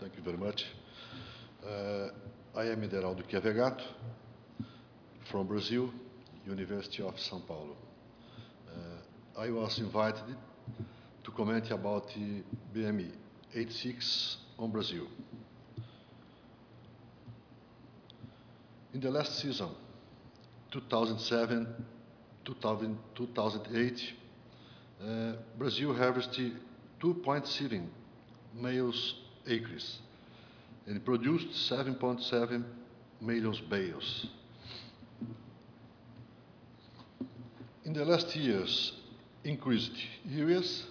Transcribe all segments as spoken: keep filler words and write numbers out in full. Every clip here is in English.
Thank you very much. Uh, I am Ideraldo Chiavegato from Brazil, University of São Paulo. Uh, I was invited to comment about the B M E eighty-six on Brazil. In the last season, two thousand seven, two thousand, two thousand eight, uh, Brazil harvested two point seven males acres and produced seven point seven million bales. In the last years, increased areas,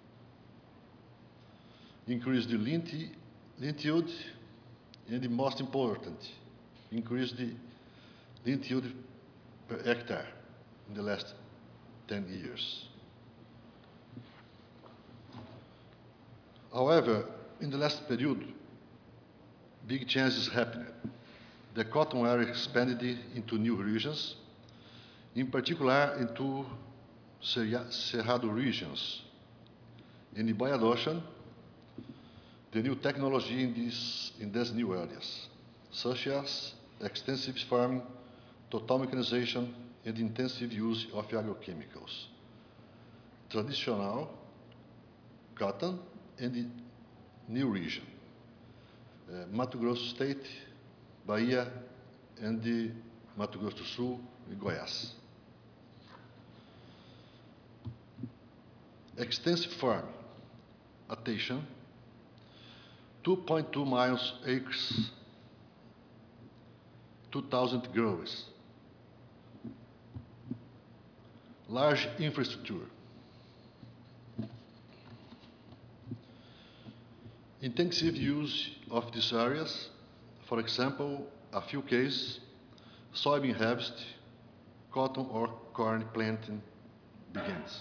increased the lint, lint yield, and the most important, increased the lint yield per hectare in the last ten years. However, in the last period, big changes happened. The cotton area expanded into new regions, in particular into Cerrado regions. And by adoption, the new technology in these, in these new areas, such as extensive farming, total mechanization, and intensive use of agrochemicals. Traditional cotton and the new region, uh, Mato Grosso State, Bahia, and the Mato Grosso do Sul and Goiás. Extensive farming, attention, two point two miles acres, two thousand growers, large infrastructure, intensive use of these areas, for example, a few cases, soybean harvest, cotton or corn planting begins.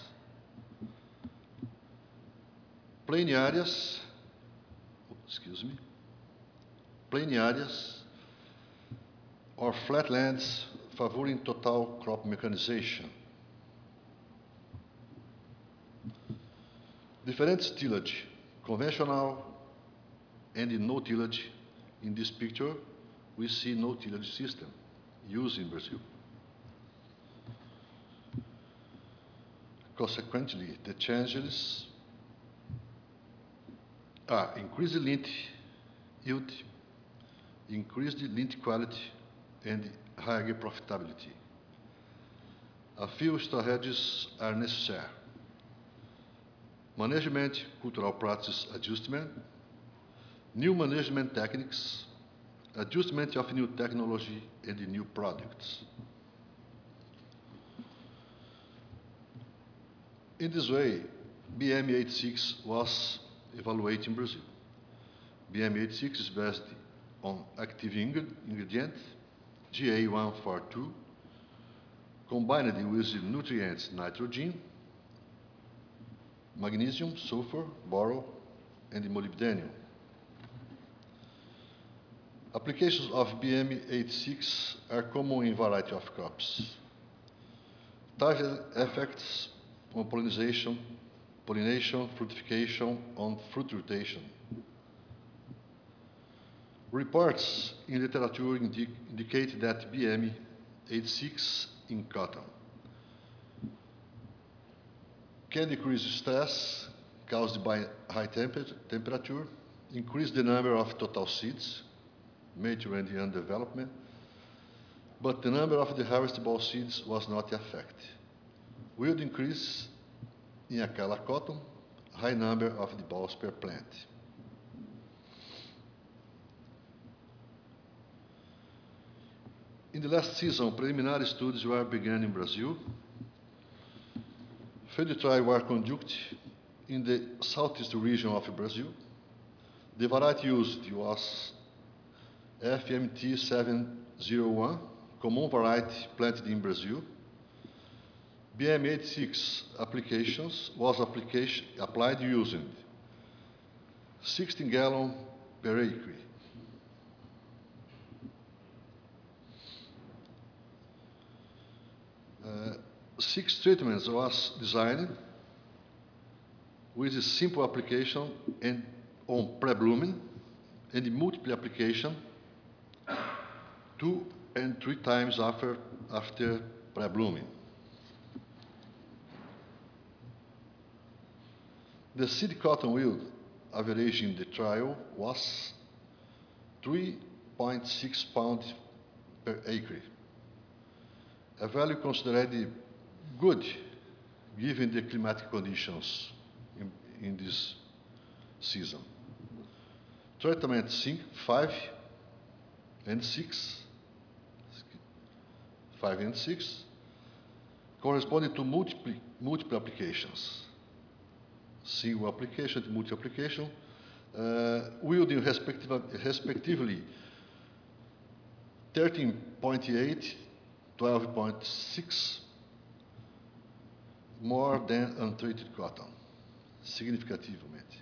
Plain areas, excuse me, plain areas or flatlands favoring total crop mechanization. Different tillage, conventional and in no tillage. In this picture, we see no tillage system used in Brazil. Consequently, the changes are increased lint yield, increased lint quality, and higher profitability. A few strategies are necessary. Management, cultural practice adjustment, new management techniques, adjustment of new technology and new products. In this way, B M E eighty-six was evaluated in Brazil. B M E eighty-six is based on active ingredient, G A one forty-two, combined with nutrients nitrogen, magnesium, sulfur, boron, and molybdenum. Applications of B M E eighty-six are common in a variety of crops. Target effects on pollination, pollination, fructification, on fruit rotation. Reports in literature indi indicate that B M E eighty-six in cotton can decrease stress caused by high temper temperature, increase the number of total seeds, mature and young development, but the number of the harvestable seeds was not affected. Yield increase in Acala cotton, high number of the balls per plant. In the last season, preliminary studies were begun in Brazil. Field trials were conducted in the southeast region of Brazil. The variety used was F M T seven oh one, common variety planted in Brazil. B M E eighty-six applications was application, applied using sixteen gallon per acre. Uh, six treatments was designed with a simple application and on pre-blooming, and multiple application two and three times after, after pre-blooming. The seed cotton yield average in the trial was three point six pounds per acre, a value considered good given the climatic conditions in, in this season. Treatment zinc five and six, five and six, corresponding to multiple, multiple applications. Single application to multi-application, uh, yielding respective, respectively thirteen point eight, twelve point six, more than untreated cotton, significativamente.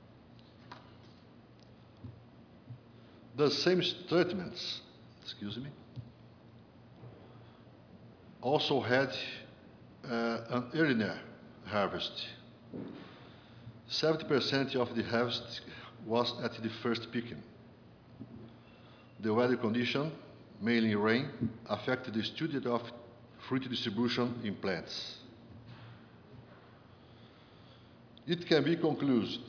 The same treatments, excuse me, also had uh, an earlier harvest. seventy percent of the harvest was at the first picking. The weather condition, mainly rain, affected the study of fruit distribution in plants. It can be concluded,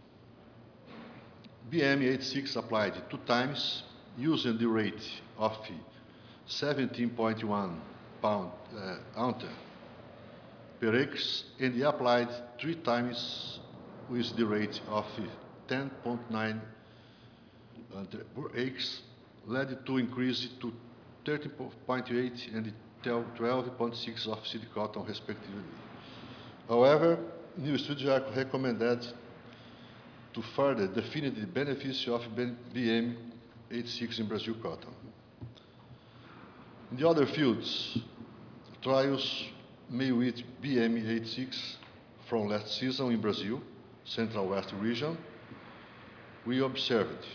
B M eighty-six applied two times using the rate of seventeen point one pound uh, ounce per acre, and applied three times with the rate of ten point nine per acre, led to increase to thirteen point eight and twelve point six of seed cotton, respectively. However, new studies are recommended to further define the benefits of B M eighty-six in Brazil cotton. In the other fields, trials made with B M eighty-six from last season in Brazil, Central West region, we observed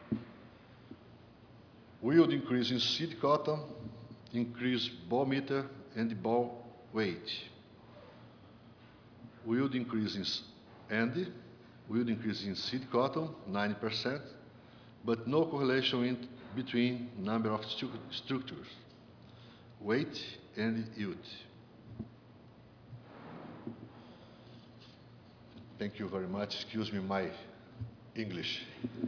yield increase in seed cotton, increased ball meter and ball weight. Yield increase in Andy, yield increase in seed cotton, ninety percent, but no correlation in between number of stu structures, weight and yield. Thank you very much. Excuse me my English.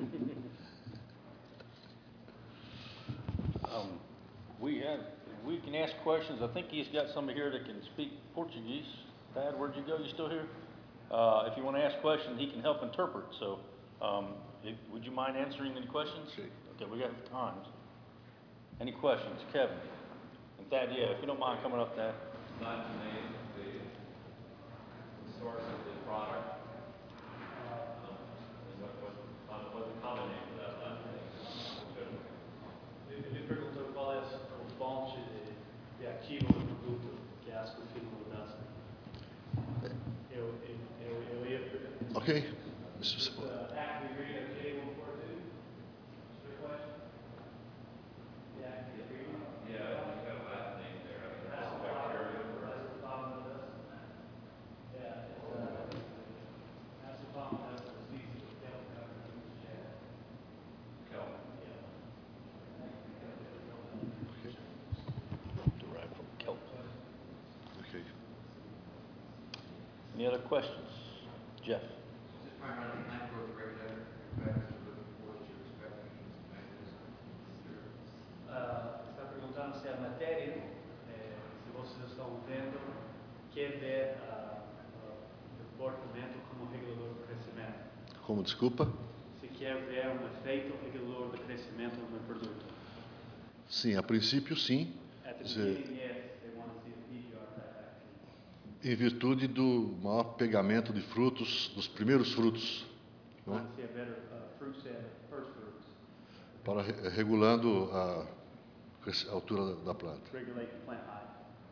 um, we have, we can ask questions. I think he's got somebody here that can speak Portuguese. Dad, where'd you go? You still here? Uh, if you want to ask questions, he can help interpret. So, um, if, would you mind answering any questions? Okay. Okay, we got time. Any questions, Kevin? And Thad, yeah, if you don't mind coming up, Thad. Not the name, the source of the product. Um, and what, what, what the common name for that last name? Ele perguntou qual é a fonte de, de ativo do produto que a Asco fez mudança. Eu, eu, eu, eu ia perguntar. Okay. Uh, active ingredient of J one forty-two? Is your question? The active ingredient? Yeah, I think that last name there. I mean, That's that's the bacteria. That's the problem with this. Yeah, it's, uh, that's the problem with this species of kelp covered in shell. Kelp. Yeah. Derived from kelp. Okay. Any other questions? Jeff? Just primarily plant growth regulator, factors you're looking for that you're expecting in this mechanism. Ah, está perguntando se a matéria, eh, se vocês estão vendo, quer ver ah, ah, o comportamento como regulador do crescimento. Como desculpa? Se quer ver um efeito regulador do crescimento no produto. Sim, a princípio sim. At the Ze- beginning, yes, they want to see a P G R type action. Em virtude do maior pegamento de frutos, dos primeiros frutos, They né? want to see a better uh, fruit set, first fruits, Para re- regulando a, cres- a altura da, da planta. regulate the plant height.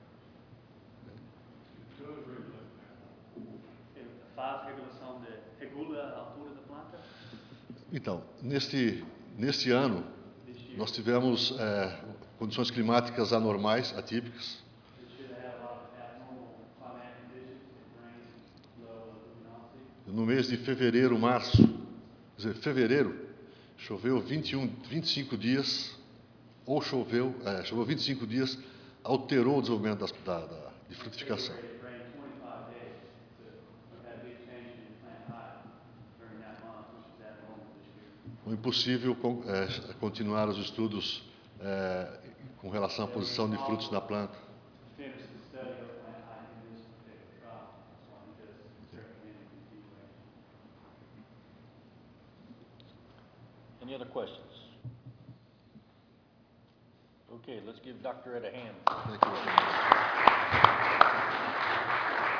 Ele faz regulação de, regula a altura da planta. Então, neste, neste ano, This year, nós tivemos é, condições climáticas anormais, atípicas. it should have a lot of abnormal climatic conditions, rain, low luminosity. No mês de fevereiro, março, quer dizer, fevereiro, choveu vinte e um, vinte e cinco dias, ou choveu, é, choveu vinte e cinco dias, alterou o desenvolvimento das, da, da, de frutificação. It rained twenty-five days to have a big change in plant height during that month, which is abnormal this year. Foi impossível con- é, continuar os estudos é, com relação à posição de frutos na planta. Finish the study of plant height in this particular crop, so I'm just recommending continuation. Any other questions? Okay, let's give Doctor Ed a hand. Thank you.